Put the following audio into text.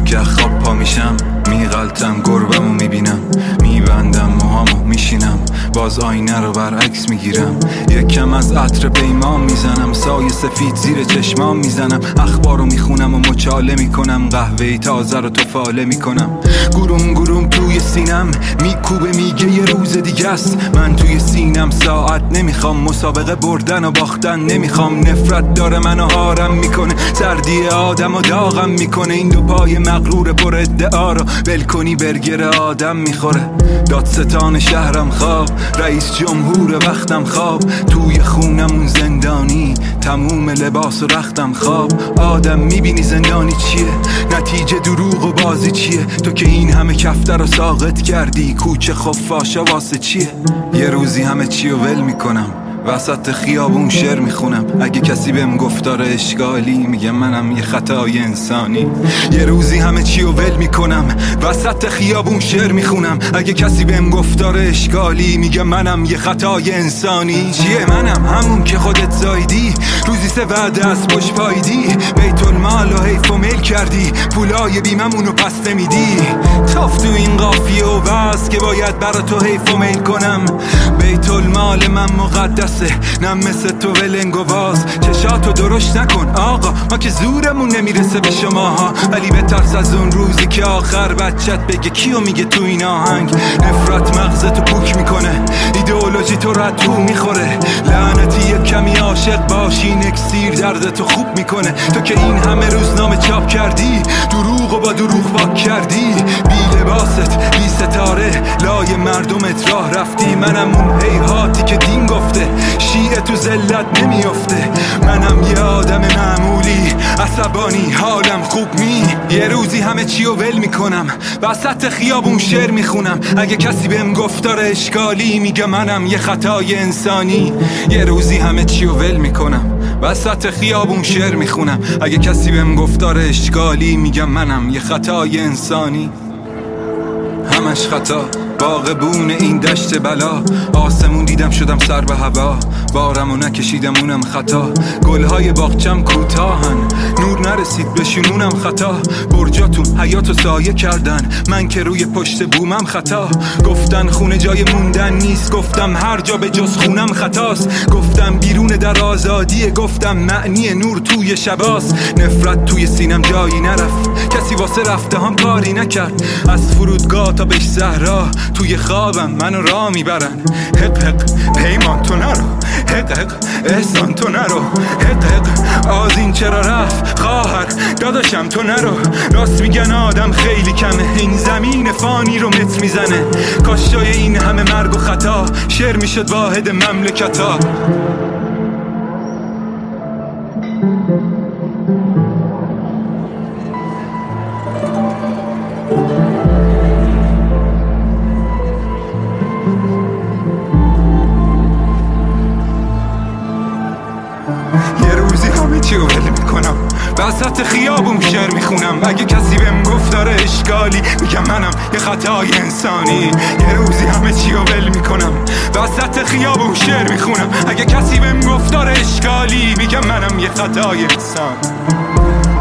که خواب پا میشم میغلطم، گربمو میبینم، میبندم موهامو میشینم، باز آینه رو برعکس میگیرم، یکم از عطر پیمان میزنم، سایه سفید زیر چشمام میزنم، اخبارو میخونم و مچاله میکنم، قهوه تازه رو تفاله میکنم، گروم گروم توی سینم میکوبه میگه یه روز دیگه است. من توی سینم ساعت نمیخوام، مسابقه بردن و باختن نمیخوام، نفرت داره منو هارم میکنه، سردی آدم و داغم میکنه، این دو پای مغرور پر ادعا رو بلکنی برگر آدم میخوره. دادستان شهرم خواب، رئیس جمهور وقتم خواب، توی خونمون زندانی، تموم لباس و رختم خواب. آدم میبینی زندانی چیه؟ نتیجه دروغ و بازی چیه؟ تو که این همه کفتر رو ساقط کردی، کوچه خفاشا واسه چیه؟ یه روزی همه چی رو ول میکنم، وسط خیابون شعر میخونم، اگه کسی بهم گفتار اشکالی میگم منم یه خطای انسانی. یه روزی همه چی رو ول میکنم، وسط خیابون شعر میخونم، اگه کسی بهم گفتار اشکالی میگم منم یه خطای انسانی. چیه منم؟ همون که خودت زایدی، روزی 3 وعده از پشت پایدی، بیت المال و حیف و میل کردی، پولای بیممونو پس نمیدی، تاف تو این قافیه و وز که باید برا تو حیف و میل کنم. بیت المال من مقدس، نه مثل تو ولنگ و باز، چشاتو درشت نکن آقا، ما که زورمون نمیرسه به شماها، ولی بترس از اون روزی که آخر بچت بگه کیو میگه تو این آهنگ. نفرت مغزتو پوک میکنه، ایدئولوژی تو رو تو میخوره، لعنتی یک کمی عاشق باشی، اکسیر دردتو خوب میکنه. تو که این همه روزنامه چاپ کردی، دروغ و با دروغ پاک کردی، بی لباست بی ستاره لای مردمت راه رفتی. منم اون هیهاتی که دین گفته شیعه تو ذلت نمیافته، منم یه آدم معمولی عصبانی حالم خوب یه روزی همه چی رو ول میکنم، وسط خیابون شعر میخونم، اگه کسی بهم گفتار اشکالی میگم منم یه خطای انسانی. یه روزی همه چی رو ول میکنم، وسط خیابون شعر میخونم، اگه کسی بهم گفتار اشکالی میگم منم یه خطای انسانی. همش خطا، باغبون این دشت بلا، آسمون دیدم شدم سر به هوا، بارمو نکشیدم اونم خطا، گلهای باغچم کوتاهن، نور نرسید بشونونم خطا، برجاتون حیاتو سایه کردن، من که روی پشت بومم خطا، گفتن خونه جای موندن نیست، گفتم هر جا به جز خونم خطاست، گفتم بیرون در آزادیه، گفتم معنی نور توی شباست. نفرت توی سینم جایی نرفت، کسی واسه رفته هم کاری نکرد، از فرودگاه تا بهش زهرا توی خوابم منو راه میبرن. حق حق پیمان تو نرو، حق حق احسان تو نرو، حق حق آذین چرا رفت خواهر داداشم تو نرو. راست میگن آدم خیلی کمه، این زمین فانی رو متر میزنه، کاش جای این همه مرگ و خطا شعر میشد واحد مملکتا. یه روزی همه چی رو ول میکنم، وسط خیابون شعر میخونم، اگه کسی بهم گفتار اشکالی میگم منم یه خطای انسانی. یه روزی همه چی رو ول میکنم، وسط خیابون شعر میخونم، اگه کسی بهم گفتار اشکالی میگم منم یه خطای انسانی.